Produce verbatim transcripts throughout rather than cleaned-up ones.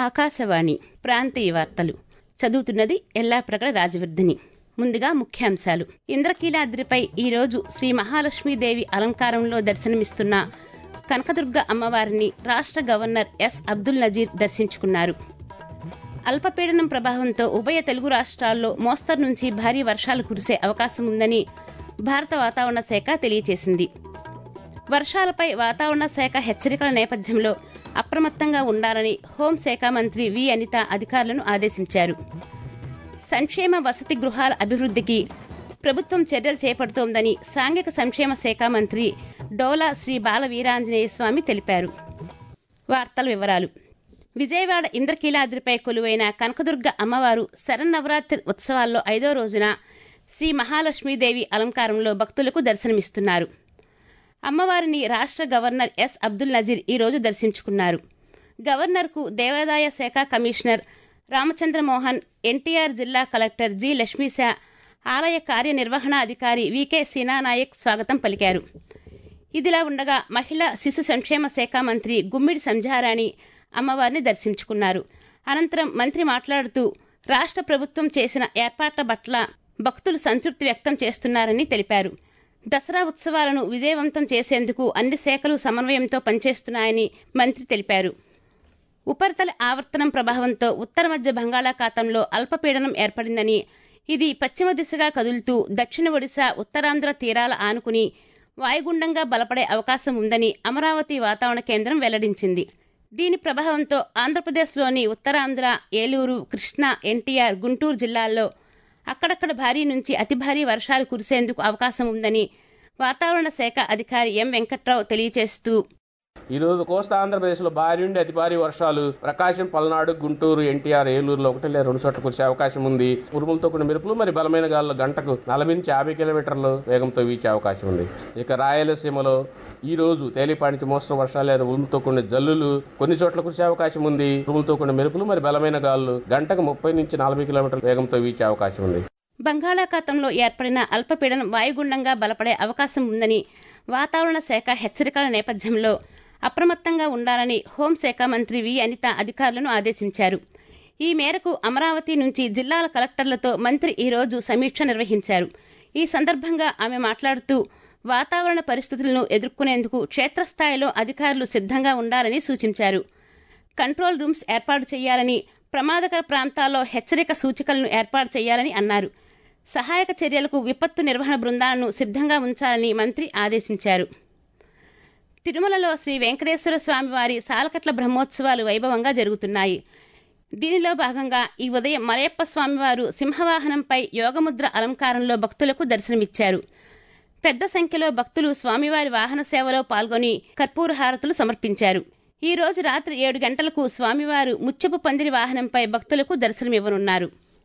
ఆకాశవాణి ప్రాంతీయ వార్తలు చదువుతున్నది ఎల్లాప్రగడ రాజవర్ధిని. ముందుగా ముఖ్యాంశాలు. ఇంద్రకీలాద్రిపై ఈరోజు శ్రీ మహాలక్ష్మీదేవి అలంకారంలో దర్శనమిస్తున్న కనకదుర్గ అమ్మవారిని రాష్ట్ర గవర్నర్ ఎస్ అబ్దుల్ నజీర్ దర్శించుకున్నారు. అల్పపీడనం ప్రభావంతో ఉభయ తెలుగు రాష్ట్రాల్లో మోస్తరు నుంచి భారీ వర్షాలు కురిసే అవకాశం ఉందని భారత వాతావరణ శాఖ తెలియజేసింది. వర్షాలపై వాతావరణ శాఖ హెచ్చరికల నేపథ్యంలో అప్రమత్తంగా ఉండాలని హోంశాఖ మంత్రి వి అనిత అధికారులను ఆదేశించారు. సంక్షేమ వసతి గృహాల అభివృద్ధికి ప్రభుత్వం చర్యలు చేపడుతోందని సాంఘిక సంక్షేమ శాఖ మంత్రి డోలా శ్రీ బాల వీరాంజనేయ స్వామి తెలిపారు. వార్తల వివరాలు. విజయవాడ ఇంద్రకీలాద్రిపై కొలువైన కనకదుర్గ అమ్మవారు శరన్నవరాత్రి ఉత్సవాల్లో ఐదో రోజున శ్రీ మహాలక్ష్మీదేవి అలంకారంలో భక్తులకు దర్శనమిస్తున్నారు. అమ్మవారిని రాష్ట్ర గవర్నర్ ఎస్ అబ్దుల్ నజీర్ ఈరోజు దర్శించుకున్నారు. గవర్నర్కు దేవాదాయ శాఖ కమిషనర్ రామచంద్రమోహన్, ఎన్టీఆర్ జిల్లా కలెక్టర్ జి లక్ష్మీశా, ఆలయ కార్యనిర్వహణాధికారి వికే సీనానాయక్ స్వాగతం పలికారు. ఇదిలా ఉండగా మహిళా శిశు సంక్షేమ శాఖ మంత్రి గుమ్మిడి సంధ్యారాణి అమ్మవారిని దర్శించుకున్నారు. అనంతరం మంత్రి మాట్లాడుతూ రాష్ట్ర ప్రభుత్వం చేసిన ఏర్పాట్ల పట్ల భక్తులు సంతృప్తి వ్యక్తం చేస్తున్నారని తెలిపారు. దసరా ఉత్సవాలను విజయవంతం చేసేందుకు అన్ని శాఖలు సమన్వయంతో పనిచేస్తున్నాయని మంత్రి తెలిపారు. ఉపరితల ఆవర్తనం ప్రభావంతో ఉత్తర మధ్య బంగాళాఖాతంలో అల్పపీడనం ఏర్పడిందని, ఇది పశ్చిమ దిశగా కదులుతూ దక్షిణ ఒడిశా, ఉత్తరాంధ్ర తీరాల ఆనుకుని వాయుగుండంగా బలపడే అవకాశం ఉందని అమరావతి వాతావరణ కేంద్రం వెల్లడించింది. దీని ప్రభావంతో ఆంధ్రప్రదేశ్లోని ఉత్తరాంధ్ర, ఏలూరు, కృష్ణా, ఎన్టీఆర్, గుంటూరు జిల్లాల్లో అక్కడక్కడ భారీ నుంచి అతి భారీ వర్షాలు కురిసేందుకు అవకాశం ఉందని వాతావరణ శాఖ అధికారి ఎం వెంకట్రావు తెలియజేస్తూ, ఈ రోజు కోస్తా ఆంధ్రప్రదేశ్ లో భారీ నుండి అతి భారీ వర్షాలు ప్రకాశం, పల్నాడు, గుంటూరు, ఎన్టీఆర్, ఏలూరులో ఒకటి లేదా రెండు చోట్ల కురిసే అవకాశం ఉంది. ఉరుములతో కూడిన మెరుపులు మరి బలమైన గాలులు గంటకు నలభై నుంచి యాభై కిలోమీటర్ల వేగంతో వీచే అవకాశం ఉంది. ఇక రాయలసీమలో ఈ రోజు తేలిపాటి నుంచి మోస్తరు వర్షాలు లేదా ఉరుములతో కూడిన జల్లులు కొన్ని చోట్ల కురిసే అవకాశం ఉంది. ఉరుములతో కూడిన మెరుపులు మరి బలమైన గాలులు గంటకు ముప్పై నుంచి నలభై కిలోమీటర్ల వేగంతో వీచే అవకాశం ఉంది. బంగాళాఖాతంలో ఏర్పడిన అల్పపీడనం వాయుగుండంగా బలపడే అవకాశం ఉందని వాతావరణ శాఖ హెచ్చరికల నేపథ్యంలో అప్రమత్తంగా ఉండాలని హోంశాఖ మంత్రి వి అనిత అధికారులను ఆదేశించారు. ఈ మేరకు అమరావతి నుంచి జిల్లాల కలెక్టర్లతో మంత్రి ఈరోజు సమీక్ష నిర్వహించారు. ఈ సందర్భంగా ఆమె మాట్లాడుతూ వాతావరణ పరిస్థితులను ఎదుర్కొనేందుకు క్షేత్రస్థాయిలో అధికారులు సిద్ధంగా ఉండాలని సూచించారు. కంట్రోల్ రూమ్స్ ఏర్పాటు చేయాలని, ప్రమాదకర ప్రాంతాల్లో హెచ్చరిక సూచికలను ఏర్పాటు చేయాలని అన్నారు. సహాయక చర్యలకు విపత్తు నిర్వహణ బృందాలను సిద్ధంగా ఉంచాలని మంత్రి ఆదేశించారు. తిరుమలలో శ్రీ వెంకటేశ్వర స్వామివారి సాలకట్ల బ్రహ్మోత్సవాలు వైభవంగా జరుగుతున్నాయి. దీనిలో భాగంగా ఈ ఉదయం మలయప్ప స్వామివారు సింహవాహనంపై యోగముద్ర అలంకారంలో భక్తులకు దర్శనమిచ్చారు. పెద్ద సంఖ్యలో భక్తులు స్వామివారి వాహన సేవలో పాల్గొని కర్పూర హారతులు సమర్పించారు. ఈ రోజు రాత్రి ఏడు గంటలకు స్వామివారు ముత్యపు పందిరి వాహనంపై భక్తులకు దర్శనమివ్వనున్నారు.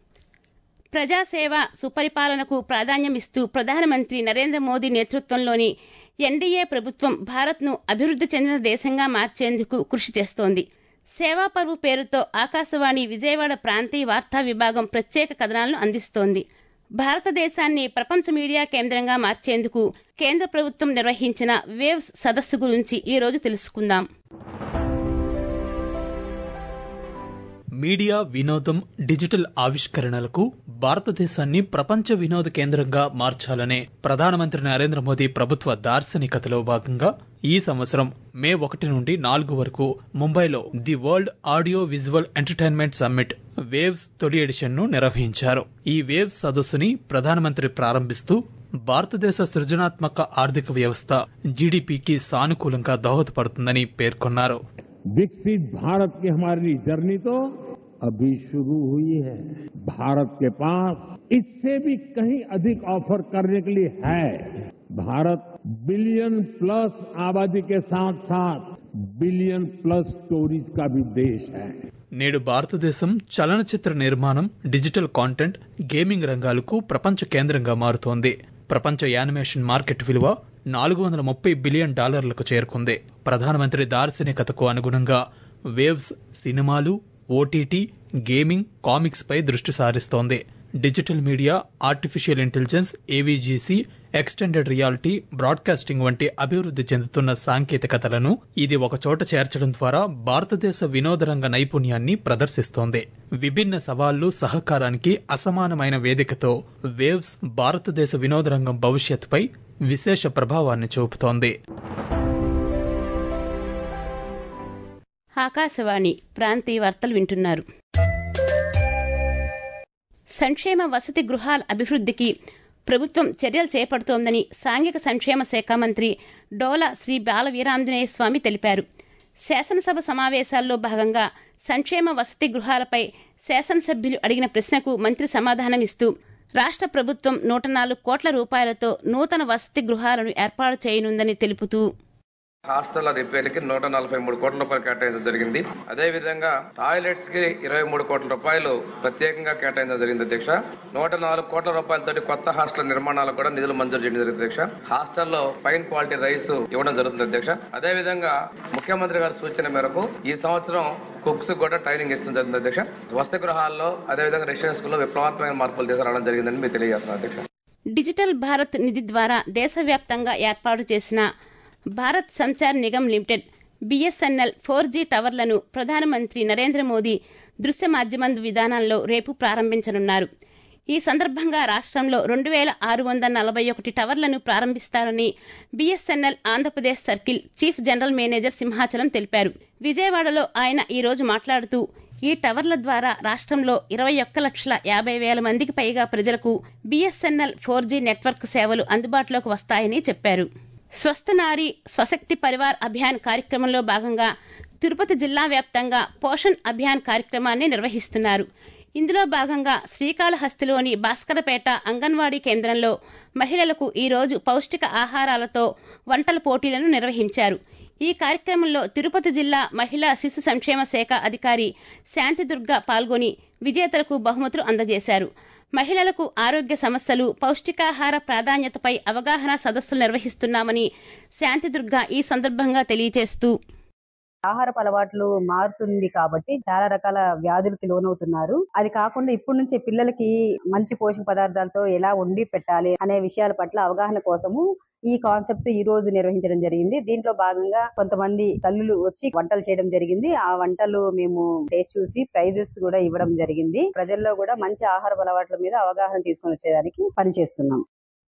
ప్రజాసేవ, సుపరిపాలనకు ప్రాధాన్యమిస్తూ ప్రధానమంత్రి నరేంద్ర మోదీ నేతృత్వంలోని ఎన్డీఏ ప్రభుత్వం భారత్ను అభివృద్ధి చెందిన దేశంగా మార్చేందుకు కృషి చేస్తోంది. సేవా పర్వ్ పేరుతో ఆకాశవాణి విజయవాడ ప్రాంతీయ వార్తా విభాగం ప్రత్యేక కథనాలను అందిస్తోంది. భారతదేశాన్ని ప్రపంచ మీడియా కేంద్రంగా మార్చేందుకు కేంద్ర ప్రభుత్వం నిర్వహించిన వేవ్స్ సదస్సు గురించి ఈ రోజు తెలుసుకుందాం. మీడియా, వినోదం, డిజిటల్ ఆవిష్కరణలకు భారతదేశాన్ని ప్రపంచ వినోద కేంద్రంగా మార్చాలనే ప్రధానమంత్రి నరేంద్ర మోదీ ప్రభుత్వ దార్శనికతలో భాగంగా ఈ సంవత్సరం మే ఒకటి నుండి నాలుగు వరకు ముంబైలో the world audio visual entertainment summit waves తొలి ఎడిషన్ ను నిర్వహించారు. ఈ వేవ్స్ సదస్సుని ప్రధానమంత్రి ప్రారంభిస్తూ భారతదేశ సృజనాత్మక ఆర్థిక వ్యవస్థ జీడీపీకి సానుకూలంగా దోహదపడుతుందని పేర్కొన్నారు. विकसित भारत की हमारी जर्नी तो अभी शुरू हुई है. भारत के पास इससे भी कहीं अधिक ऑफर करने के लिए है. भारत बिलियन प्लस आबादी के साथ साथ बिलियन प्लस स्टोरीज का भी देश है. నేడు భారతదేశం చలనచిత్ర నిర్మాణం, డిజిటల్ కాంటెంట్, గేమింగ్ రంగాలకు ప్రపంచ కేంద్రంగా మారుతోంది. ప్రపంచ యానిమేషన్ మార్కెట్ విలువ నాలుగు వందల ముప్పై బిలియన్ డాలర్లకు చేరుకుంది. ప్రధానమంత్రి దార్శనికతకు అనుగుణంగా వేవ్స్ సినిమాలు, ఓటీటీ, గేమింగ్, కామిక్స్ పై దృష్టి సారిస్తోంది. Digital media, artificial intelligence, AVGC, extended reality, broadcasting వంటి అభివృద్ధి చెందుతున్న సాంకేతికతలను ఇది ఒకచోట చేర్చడం ద్వారా భారతదేశ వినోద రంగ నైపుణ్యాన్ని ప్రదర్శిస్తోంది. విభిన్న సవాళ్లు, సహకారానికి అసమానమైన వేదికతో వేవ్స్ భారతదేశ వినోద రంగం భవిష్యత్తుపై విశేష ప్రభావాన్ని చూపుతోంది. ఆకాశవాణి ప్రాంతీయ వార్తలు వింటున్నారు. సంక్షేమ వసతి గృహాల అభివృద్ధికి ప్రభుత్వం చర్యలు చేపడుతోందని సాంఘిక సంక్షేమ శాఖ మంత్రి డోలా శ్రీ బాల వీరాంజనేయ స్వామి తెలిపారు. శాసనసభ సమావేశాల్లో భాగంగా సంక్షేమ వసతి గృహాలపై శాసనసభ్యులు అడిగిన ప్రశ్నకు మంత్రి సమాధానమిస్తూ రాష్ట్ర ప్రభుత్వం నూట నాలుగు కోట్ల రూపాయలతో నూతన వసతి గృహాలను ఏర్పాటు చేయనుందని తెలుపుతూ హాస్టల్ రిపేర్లకి నూట నలభై మూడు కోట్ల రూపాయలు కేటాయించడం జరిగింది. అదే విధంగా టాయిలెట్స్ కి ఇరవై మూడు కోట్ల రూపాయలు ప్రత్యేకంగా కేటాయించడం జరిగింది అధ్యక్ష. నూట నాలుగు కోట్ల రూపాయలతో కొత్త హాస్టల్ నిర్మాణాలకు కూడా నిధులు మంజూరు చేయడం జరిగింది అధ్యక్ష. హాస్టల్లో ఫైన్ క్వాలిటీ రైస్ ఇవ్వడం జరుగుతుంది అధ్యక్ష. అదే విధంగా ముఖ్యమంత్రి గారి సూచన మేరకు ఈ సంవత్సరం కుక్స్ కూడా ట్రైనింగ్ ఇస్తుంది జరుగుతుంది అధ్యక్ష. వసతి గృహాల్లో అదేవిధంగా రెసిడెన్షియల్ లో విప్లవాత్మక మార్పులు తీసుకురావడం జరిగిందని మీరు తెలియజేస్తున్నారు అధ్యక్ష. డిజిటల్ భారత్ నిధి ద్వారా దేశవ్యాప్తంగా ఏర్పాటు చేసిన Bharat Sanchar Nigam limited BSNL four G టవర్లను ప్రధానమంత్రి నరేంద్ర మోదీ దృశ్య మాధ్యమం విధానంలో రేపు ప్రారంభించనున్నారు. ఈ సందర్భంగా రాష్ట్రంలో రెండు వేల ఆరు వందల నలభై ఒకటి టవర్లను ప్రారంభిస్తారని BSNL Andhra Pradesh circle chief general manager Simhachalam తెలిపారు. విజయవాడలో ఆయన ఈ రోజు మాట్లాడుతూ ఈ టవర్ల ద్వారా రాష్ట్రంలో ఇరవై ఒక్క లక్షల యాభై వేల మందికి పైగా ప్రజలకు బీఎస్ఎన్ఎల్ ఫోర్ జీ నెట్వర్క్ సేవలు అందుబాటులోకి వస్తాయని చెప్పారు. స్వస్థ నారీ స్వశక్తి పరివార్ అభియాన్ కార్యక్రమంలో భాగంగా తిరుపతి జిల్లా వ్యాప్తంగా పోషణ్ అభియాన్ కార్యక్రమాన్ని నిర్వహిస్తున్నారు. ఇందులో భాగంగా శ్రీకాళహస్తిలోని భాస్కరపేట అంగన్వాడీ కేంద్రంలో మహిళలకు ఈ రోజు పౌష్టిక ఆహారాలతో వంటల పోటీలను నిర్వహించారు. ఈ కార్యక్రమంలో తిరుపతి జిల్లా మహిళా శిశు సంక్షేమ శాఖ అధికారి శాంతిదుర్గ పాల్గొని విజేతలకు బహుమతులు అందజేశారు. మహిళలకు ఆరోగ్య సమస్యలు, పౌష్టికాహార ప్రాధాన్యతపై అవగాహన సదస్సులు నిర్వహిస్తున్నామని శాంతిదుర్గ ఈ సందర్భంగా తెలియజేస్తూ ఆహారపు అలవాట్లు మారుతుంది కాబట్టి చాలా రకాల వ్యాధులకి లోనవుతున్నారు. అది కాకుండా ఇప్పటి నుంచే పిల్లలకి మంచి పోషక పదార్థాలతో ఎలా వండి పెట్టాలి అనే విషయాల పట్ల అవగాహన కోసము ఈ కాన్సెప్ట్ ఈ రోజు నిర్వహించడం జరిగింది. దీంట్లో భాగంగా కొంతమంది తల్లులు వచ్చి వంటలు చేయడం జరిగింది. ఆ వంటలు మేము టేస్ట్ చూసి ప్రైజెస్ కూడా ఇవ్వడం జరిగింది. ప్రజల్లో కూడా మంచి ఆహారపు అలవాట్ల మీద అవగాహన తీసుకొని వచ్చేదానికి పనిచేస్తున్నాం.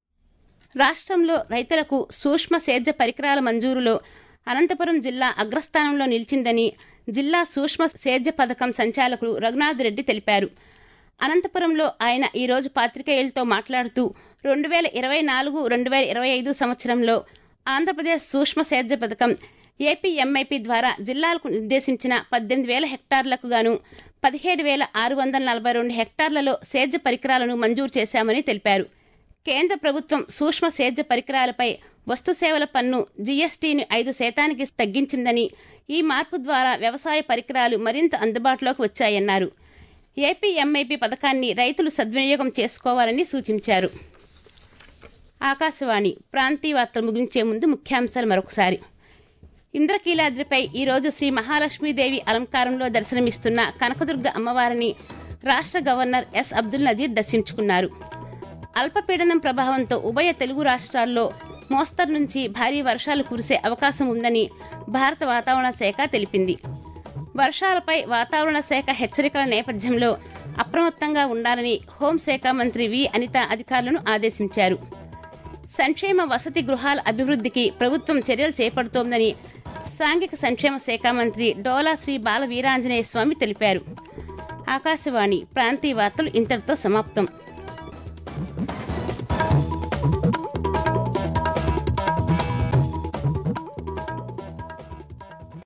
రాష్ట్రంలో రైతులకు సూక్ష్మ సేద్య పరికరాల మంజూరులో అనంతపురం జిల్లా అగ్రస్థానంలో నిలిచిందని జిల్లా సూక్ష్మ సేద్య పథకం సంచాలకులు రఘునాథ్ రెడ్డి తెలిపారు. అనంతపురంలో ఆయన ఈ రోజు పాత్రికేయులతో మాట్లాడుతూ రెండు వేల ఇరవై నాలుగు రెండు వేల ఇరవై ఐదు సంవత్సరంలో ఆంధ్రప్రదేశ్ సూక్ష్మ సేద్య పథకం ఏపీఎంఐపీ ద్వారా జిల్లాలకు నిర్దేశించిన పద్దెనిమిది వేల హెక్టార్లకు గాను పదిహేడు వేల ఆరు వందల నలభై రెండు హెక్టార్లలో సేద్య పరికరాలను మంజూరు చేశామని తెలిపారు. కేంద్ర ప్రభుత్వం సూక్ష్మ సేద్య పరికరాలపై వస్తు సేవల పన్ను జీఎస్టీని ఐదు శాతానికి తగ్గించిందని, ఈ మార్పు ద్వారా వ్యవసాయ పరికరాలు మరింత అందుబాటులోకి వచ్చాయన్నారు. ఏపీఎంఐపీ పథకాన్ని రైతులు సద్వినియోగం చేసుకోవాలని సూచించారు. ఆకాశవాణి ప్రాంతీయ వార్తలు ముగించే ముందు ముఖ్యాంశాలు మరొకసారి. ఇంద్రకీలాద్రిపై ఈరోజు శ్రీ మహాలక్ష్మీదేవి అలంకారంలో దర్శనమిస్తున్న కనకదుర్గ అమ్మవారిని రాష్ట్ర గవర్నర్ ఎస్ అబ్దుల్ నజీర్ దర్శించుకున్నారు. అల్పపీడనం ప్రభావంతో ఉభయ తెలుగు రాష్ట్రాల్లో మోస్తరు నుంచి భారీ వర్షాలు కురిసే అవకాశం ఉందని భారత వాతావరణ శాఖ తెలిపింది. వర్షాలపై వాతావరణ శాఖ హెచ్చరికల నేపథ్యంలో అప్రమత్తంగా ఉండాలని హోంశాఖ మంత్రి వి అనిత అధికారులను ఆదేశించారు. సంక్షేమ వసతి గృహాల అభివృద్ధికి ప్రభుత్వం చర్యలు చేపడుతోందని సాంఘిక సంక్షేమ శాఖ మంత్రి డోలా శ్రీ బాల వీరాంజనేయ స్వామి తెలిపారు. ఆకాశవాణి ప్రాంతీయ వార్తలు ఇంతటితో సమాప్తం.